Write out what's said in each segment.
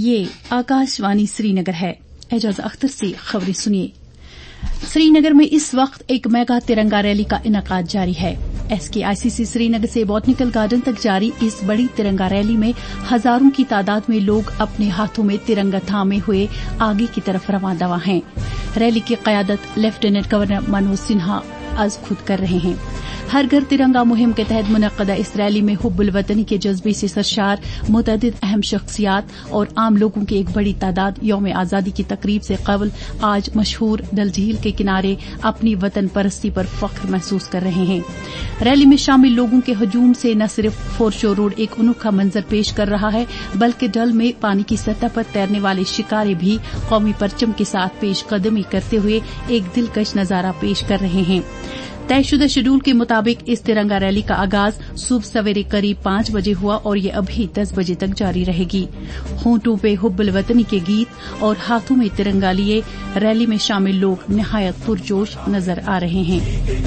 ये आकाशवाणी श्रीनगर है। एजाज अख्तर से खबरें सुनिए। श्रीनगर में इस वक्त एक मेगा तिरंगा रैली का इनेकाद जारी है। SKICC श्रीनगर से बॉटनिकल गार्डन तक जारी इस बड़ी तिरंगा रैली में हजारों की तादाद में लोग अपने हाथों में तिरंगा थामे हुए आगे की तरफ रवाना हैं। रैली की क़यादत लेफ्टिनेंट गवर्नर मनोज सिन्हा आज खुद कर रहे हैं। हर घर तिरंगा मुहिम के तहत मुनक्कदा इस रैली में हुब्बुल वतनी के जज्बे से सरशार मुतअद्दिद अहम शख्सियात और आम लोगों की एक बड़ी तादाद यौम आजादी की तकरीब से कबल आज मशहूर डल झील के किनारे अपनी वतन परस्ती पर फख्र महसूस कर रहे हैं। रैली में शामिल लोगों के हजूम से न सिर्फ फोरशो रोड एक अनोखा मंजर पेश कर रहा है, बल्कि डल में पानी की सतह पर तैरने वाले शिकारे भी कौमी परचम के साथ पेश कदमी करते हुए एक दिलकश नजारा पेश कर रहे हैं। तयशुदा शेड्यूल के मुताबिक इस तिरंगा रैली का आगाज सुबह सवेरे करीब 5 बजे हुआ और ये अभी 10 बजे तक जारी रहेगी। होंठों पे हुब्बुल वतनी के गीत और हाथों में तिरंगा लिए रैली में शामिल लोग निहायत पुरजोश नजर आ रहे हैं।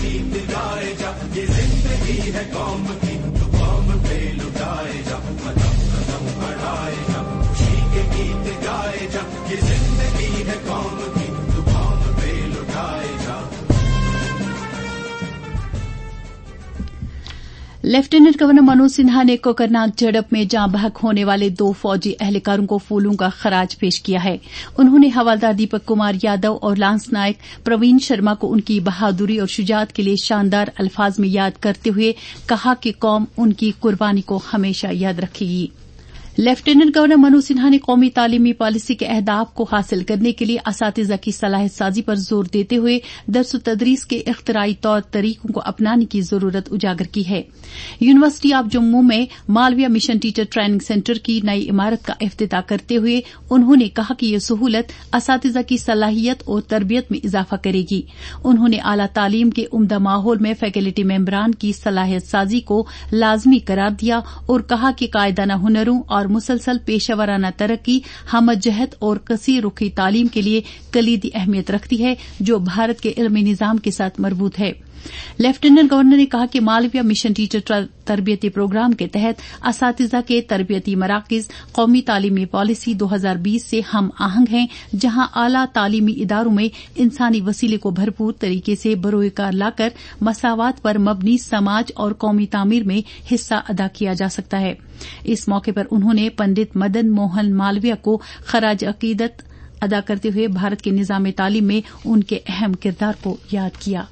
लेफ्टिनेंट गवर्नर मनोज सिन्हा ने कोकरनाग झड़प में जाँ बहक होने वाले 2 फौजी एहलकारों को फूलों का खराज पेश किया है। उन्होंने हवलदार दीपक कुमार यादव और लांस नायक प्रवीण शर्मा को उनकी बहादुरी और शुजात के लिए शानदार अल्फाज में याद करते हुए कहा कि कौम उनकी कुर्बानी को हमेशा याद रखेगी। लेफ्टिनेंट गवर्नर मनोज सिन्हा ने कौमी तालीमी पॉलिसी के अहदाफ को हासिल करने के लिए असातिज़ा की सलाहियत साजी पर जोर देते हुए दर्स तदरीस के इख्तिराई तौर तरीकों को अपनाने की जरूरत उजागर की है। यूनिवर्सिटी ऑफ जम्मू में Malaviya mission teacher training centre की नई इमारत का इफ्तिताह करते हुए उन्होंने कहा कि ये सहूलत असातिज़ा की सलाहियत और तरबियत में इजाफा करेगी। उन्होंने आला तालीम के उम्दा माहौल में फैकल्टी मेंबरान की सलाहियत साजी को लाजमी करार दिया और कहा कि कायदाना हुनरों और मुसलसल पेशावराना तरक्की हमजहत और कसीर रुखी तालीम के लिए कलीदी अहमियत रखती है, जो भारत के इल्मी निजाम के साथ मरबूत है। लेफ्टिनेंट गवर्नर ने कहा कि मालविया मिशन टीचर तरबियती प्रोग्राम के तहत असातिज़ा के तरबियती मराकिज कौमी तालीमी पॉलिसी 2020 से हम आहंग हैं, जहां आला तालीमी इदारों में इंसानी वसीले को भरपूर तरीके से बरोएकार लाकर मसावात पर मबनी समाज और कौमी तामीर में हिस्सा अदा किया जा सकता है। इस मौके पर उन्होंने पंडित मदन मोहन मालविया को खराज अकीदत अदा करते हुए भारत के निजाम तालीम में उनके अहम किरदार को याद किया।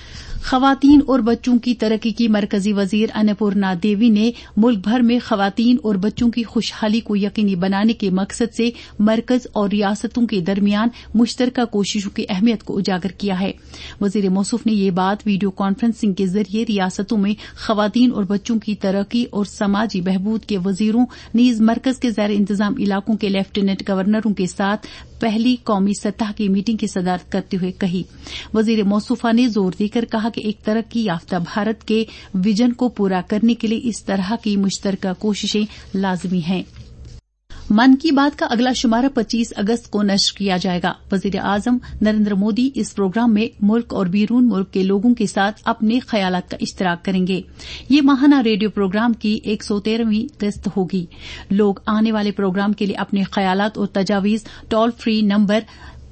खवातीन और बच्चों की तरक्की की मरकजी वजीर अन्नपूर्णा देवी ने मुल्क भर में खवातीन और बच्चों की खुशहाली को यकीनी बनाने के मकसद से मरकज और रियासतों के दरमियान मुश्तरका कोशिशों की अहमियत को उजागर किया है। वजीर मौसूफ ने ये बात वीडियो कॉन्फ्रेंसिंग के जरिए रियासतों में खवातीन और बच्चों की तरक्की और समाजी बहबूद के वजीरों नीज मरकज के ज़ैर इंतजाम इलाकों के लेफ्टिनेंट गवर्नरों के साथ पहली कौमी सतह की मीटिंग की सदारत करते हुए कही। वजीर मौसूफा ने जोर देकर कहा कि एक तरक्की याफ्ता भारत के विजन को पूरा करने के लिए इस तरह की मुश्तरका कोशिशें लाजमी हैं। मन की बात का अगला शुमारा 25 अगस्त को नश्र किया जाएगा। वजीर आजम नरेंद्र मोदी इस प्रोग्राम में मुल्क और बैरून मुल्क के लोगों के साथ अपने ख्यालात का इश्तराक करेंगे। ये माहाना रेडियो प्रोग्राम की 113वीं किस्त होगी। लोग आने वाले प्रोग्राम के लिए अपने ख्यालात और तजावीज टोल फ्री नंबर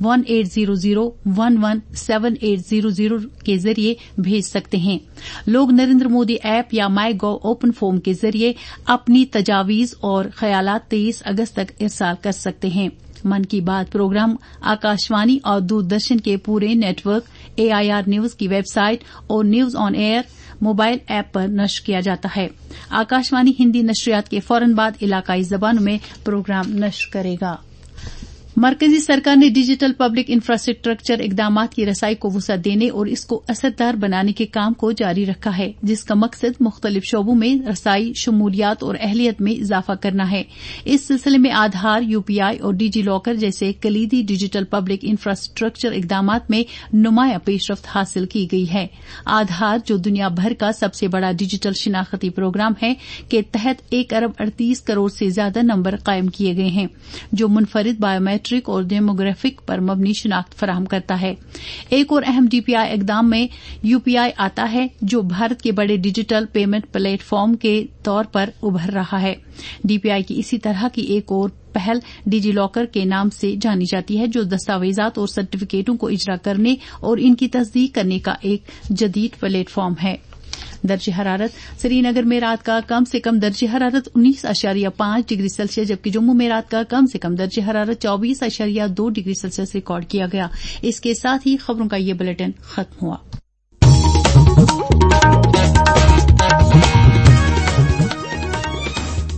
1800117800 के जरिए भेज सकते हैं। लोग नरेंद्र मोदी ऐप या माई गव ओपन फोरम के जरिए अपनी तजावीज और ख्यालात 23 अगस्त तक इरसाल कर सकते हैं। मन की बात प्रोग्राम आकाशवाणी और दूरदर्शन के पूरे नेटवर्क, AIR न्यूज की वेबसाइट और news on air mobile app पर नश्र किया जाता है। आकाशवाणी हिंदी नशरियात के फौरन बाद इलाकाई जबानों में प्रोग्राम नश्र करेगा। मरकजी सरकार ने डिजिटल पब्लिक इंफ्रास्ट्रक्चर इकदामात की रसाई को वसअत देने और इसको असरदार बनाने के काम को जारी रखा है, जिसका मकसद मुख्तलिफ शोबों में रसाई, शमूलियात और अहलियत में इजाफा करना है। इस सिलसिले में आधार, UPI और डिजी लॉकर जैसे कलीदी डिजिटल पब्लिक इंफ्रास्ट्रक्चर इकदामात में नुमायां पेशरफ्त हासिल की गई है। आधार, जो दुनिया भर का सबसे बड़ा डिजिटल शिनाख्ती प्रोग्राम है, के तहत 1 अरब 38 करोड़ से ज्यादा नंबर कायम किए गए हैं, जो मुनफरिद बायोमेट्रिक और डेमोग्राफिक पर मबनी शिनाख्त फराहम करता है। एक और अहम DPI इकदाम में UPI आता है, जो भारत के बड़े डिजिटल पेमेंट प्लेटफॉर्म के तौर पर उभर रहा है। DPI की इसी तरह की एक और पहल डिजी लॉकर के नाम से जानी जाती है, जो दस्तावेजात और सर्टिफिकेटों को इजरा करने और इनकी तस्दीक करने का एक जदीद प्लेटफॉर्म है। दर्ज हरारत श्रीनगर में रात का कम से कम दर्ज हरारत 19.5 डिग्री सेल्सियस, जबकि जम्मू में रात का कम से कम दर्ज हरारत 24.2 डिग्री सेल्सियस रिकॉर्ड किया गया। इसके साथ ही खबरों का ये बुलेटिन खत्म हुआ।